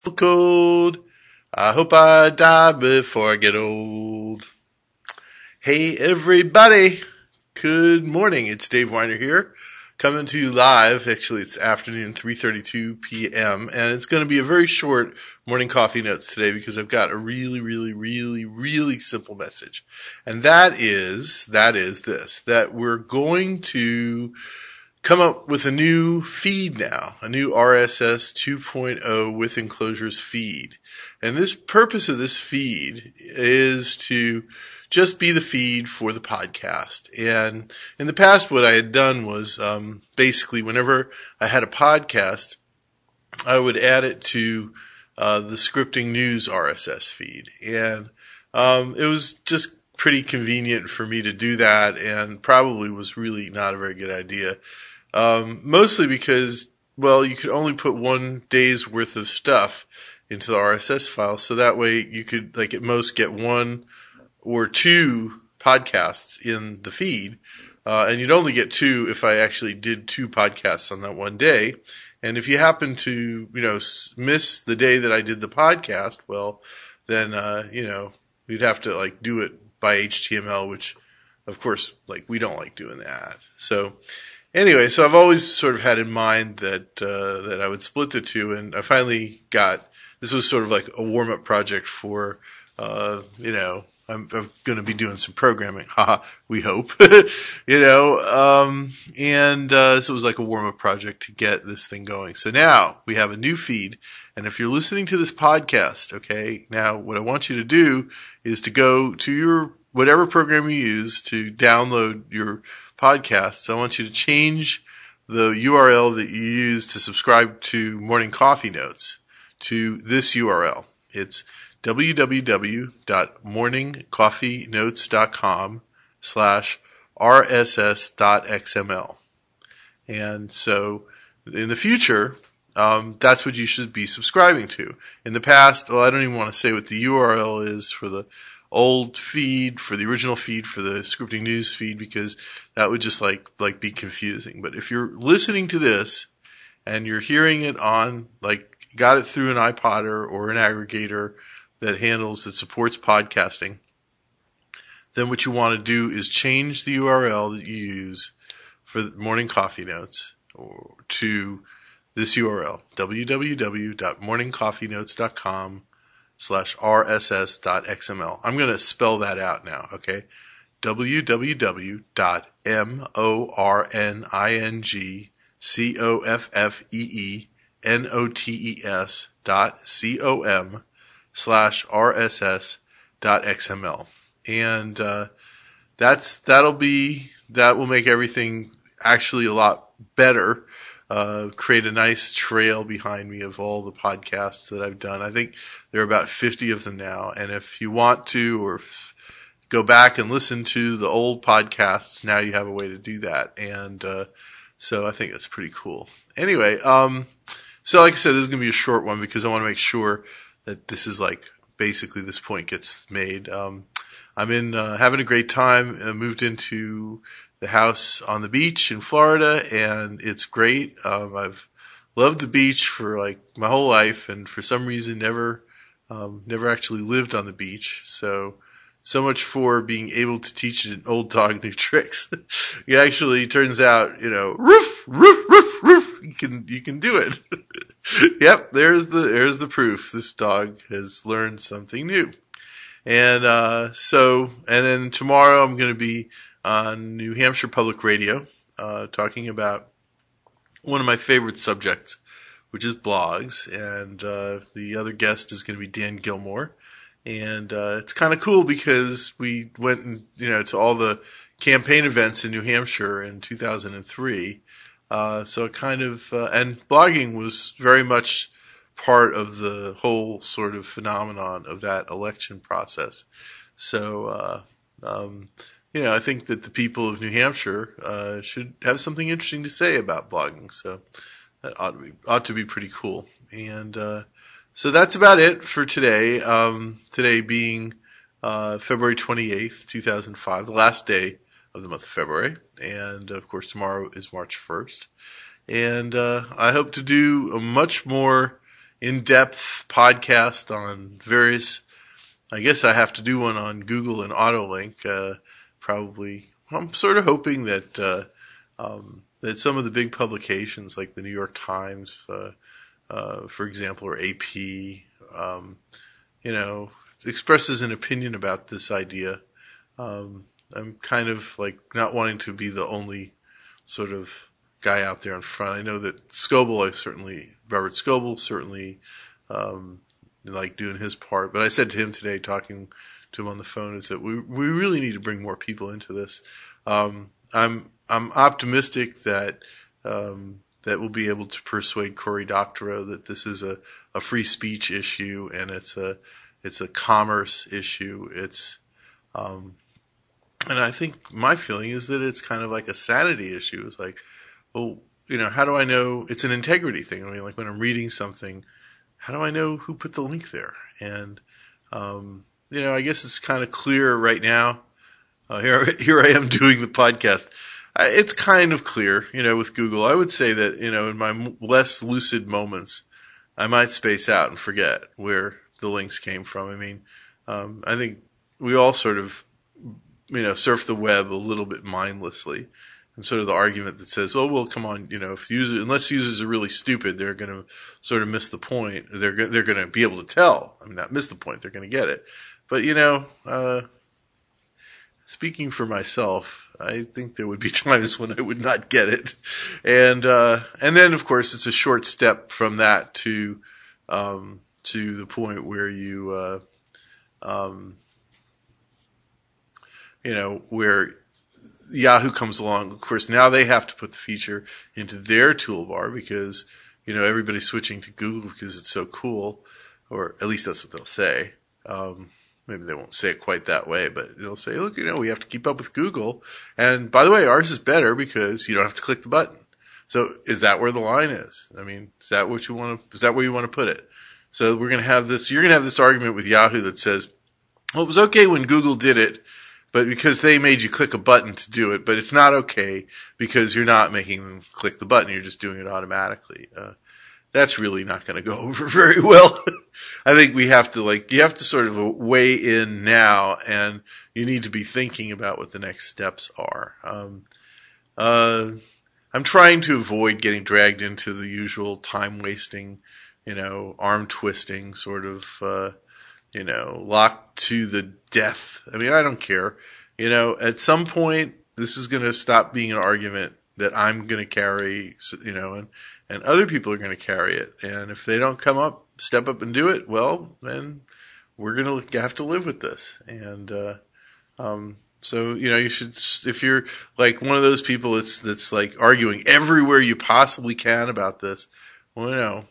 Cold. I hope I die before I get old. Hey everybody. Good morning. It's Dave Weiner here, coming to you live. Actually, it's afternoon, 3:32 p.m. and it's going to be a very short morning coffee notes today because I've got a really simple message. And that is this, that we're going to come up with a new feed now, a new RSS 2.0 with enclosures feed. And this purpose of this feed is to just be the feed for the podcast. And in the past, what I had done was, basically whenever I had a podcast, I would add it to, the scripting news RSS feed. And, it was just pretty convenient for me to do that and probably was really not a very good idea. Mostly because, well, you could only put one day's worth of stuff into the RSS file. So that way you could, like, at most get one or two podcasts in the feed. And you'd only get two if I actually did two podcasts on that one day. And if you happen to, miss the day that I did the podcast, well, then, you'd have to, like, do it by HTML, which, of course, like, we don't like doing that. So, anyway, so I've always sort of had in mind that I would split the two, and I finally this was sort of like a warm-up project for, I'm going to be doing some programming, we hope, so it was like a warm-up project to get this thing going. So now we have a new feed, and if you're listening to this podcast, okay, now what I want you to do is to go to your whatever program you use to download your podcasts. I want you to change the URL that you use to subscribe to Morning Coffee Notes to this URL. It's www.morningcoffeenotes.com/rss.xml. And so in the future, that's what you should be subscribing to. In the past, well, I don't even want to say what the URL is for the old feed, for the original feed, for the scripting news feed, because that would just like be confusing. But if you're listening to this and you're hearing it on, like, got it through an iPodder or an aggregator that supports podcasting, then what you want to do is change the URL that you use for Morning Coffee Notes to this URL, www.morningcoffeenotes.com/rss.xml. I'm going to spell that out now, okay? www.morningcoffeenotes.com/rss.xml. And, that will make everything actually a lot better. Create a nice trail behind me of all the podcasts that I've done. I think there are about 50 of them now. And if you want to, or go back and listen to the old podcasts, now you have a way to do that. And, so I think that's pretty cool. Anyway, so like I said, this is going to be a short one because I want to make sure that this is basically this point gets made. I'm having a great time. I moved into the house on the beach in Florida, and it's great. I've loved the beach for my whole life, and for some reason never actually lived on the beach. So much for being able to teach an old dog new tricks. It actually turns out, roof, roof, roof, roof. You can do it. Yep. There's the proof. This dog has learned something new. And, and then tomorrow I'm going to be on New Hampshire Public Radio, talking about one of my favorite subjects, which is blogs. And, the other guest is going to be Dan Gilmore. And, it's kind of cool because we went and, to all the campaign events in New Hampshire in 2003. So it kind of, and blogging was very much part of the whole sort of phenomenon of that election process. So, I think that the people of New Hampshire, should have something interesting to say about blogging. So that ought to be pretty cool. And, so that's about it for today. Today being, February 28th, 2005, the last day of the month of February. And of course tomorrow is March 1st. And, I hope to do a much more in-depth podcast on various. I guess I have to do one on Google and AutoLink. Probably, I'm sort of hoping that that some of the big publications like the New York Times, for example, or AP, expresses an opinion about this idea. I'm kind of like not wanting to be the only sort of guy out there in front. I know that Robert Scoble certainly like doing his part. But I said to him today, talking to him on the phone, is that we really need to bring more people into this. I'm optimistic that that we'll be able to persuade Cory Doctorow that this is a free speech issue and it's a commerce issue. And I think my feeling is that it's kind of like a sanity issue. It's like, well, how do I know? It's an integrity thing. I mean, like when I'm reading something, how do I know who put the link there? And, I guess it's kind of clear right now. Here I am doing the podcast. It's kind of clear, with Google. I would say that, in my less lucid moments, I might space out and forget where the links came from. I mean, I think we all sort of, surf the web a little bit mindlessly. And sort of the argument that says, oh, well, come on, unless users are really stupid, they're going to sort of miss the point. They're going to be able to tell. I mean, not miss the point. They're going to get it. But, speaking for myself, I think there would be times when I would not get it. And then, of course, it's a short step from that to the point where you, where Yahoo comes along. Of course, now they have to put the feature into their toolbar because, everybody's switching to Google because it's so cool, or at least that's what they'll say. Maybe they won't say it quite that way, but they'll say, look, we have to keep up with Google. And by the way, ours is better because you don't have to click the button. So is that where the line is? I mean, is that where you want to put it? So you're going to have this argument with Yahoo that says, well, it was okay when Google did it, but because they made you click a button to do it, but it's not okay because you're not making them click the button. You're just doing it automatically. That's really not going to go over very well. I think you have to sort of weigh in now, and you need to be thinking about what the next steps are. I'm trying to avoid getting dragged into the usual time wasting, arm twisting sort of, locked to the death. I mean, I don't care. At some point, this is going to stop being an argument that I'm going to carry, and other people are going to carry it. And if they don't step up and do it, well, then we're going to have to live with this. And, so, you should, if you're like one of those people that's like arguing everywhere you possibly can about this, well,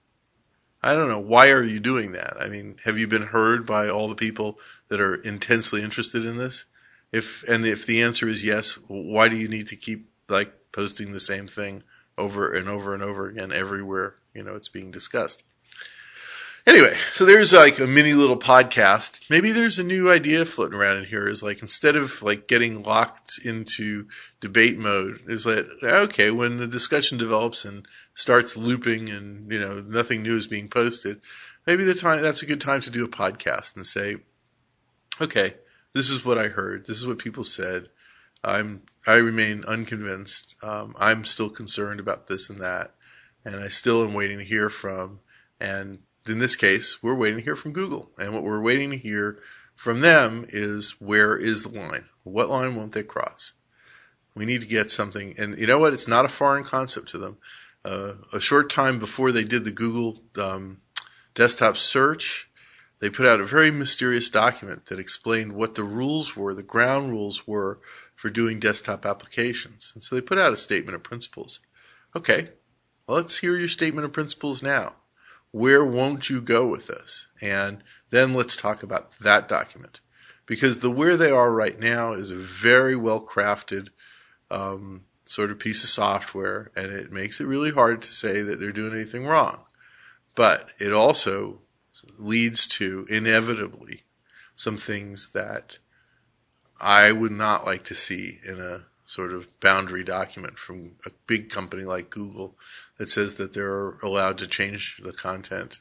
I don't know. Why are you doing that? I mean, have you been heard by all the people that are intensely interested in this? If the answer is yes, why do you need to keep like posting the same thing over and over and over again everywhere, it's being discussed? Anyway, so there's like a mini little podcast. Maybe there's a new idea floating around in here is like, instead of like getting locked into debate mode, is like, okay, when the discussion develops and starts looping and, nothing new is being posted, maybe that's a good time to do a podcast and say, okay, this is what I heard. This is what people said. I remain unconvinced. I'm still concerned about this and that. And I still am waiting to hear from, and in this case, we're waiting to hear from Google. And what we're waiting to hear from them is, where is the line? What line won't they cross? We need to get something. And you know what? It's not a foreign concept to them. A short time before they did the Google desktop search, they put out a very mysterious document that explained what the rules were, the ground rules were for doing desktop applications. And so they put out a statement of principles. Okay, well, let's hear your statement of principles now. Where won't you go with this? And then let's talk about that document. Because the where they are right now is a very well crafted sort of piece of software, and it makes it really hard to say that they're doing anything wrong. But it also leads to, inevitably, some things that I would not like to see in a sort of boundary document from a big company like Google that says that they're allowed to change the content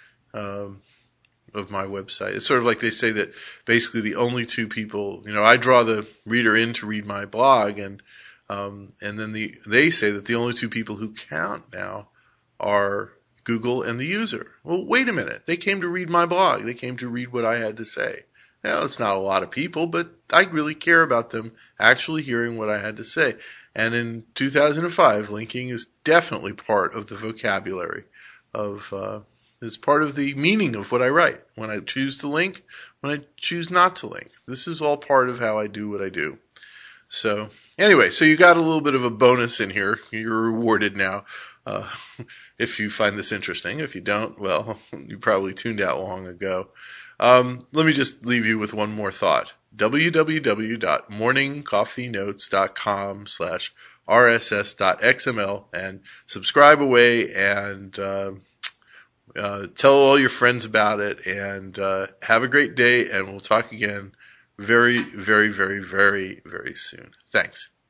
of my website. It's sort of like they say that basically the only two people, I draw the reader in to read my blog, and then they say that the only two people who count now are Google and the user. Well, wait a minute. They came to read my blog. They came to read what I had to say. Now, it's not a lot of people, but I really care about them actually hearing what I had to say. And in 2005, linking is definitely part of the vocabulary is part of the meaning of what I write. When I choose to link, when I choose not to link. This is all part of how I do what I do. So anyway, so you got a little bit of a bonus in here. You're rewarded now. If you find this interesting. If you don't, well, you probably tuned out long ago. Let me just leave you with one more thought. www.morningcoffeenotes.com/rss.xml and subscribe away and tell all your friends about it, and have a great day, and we'll talk again very, very, very, very, very soon. Thanks.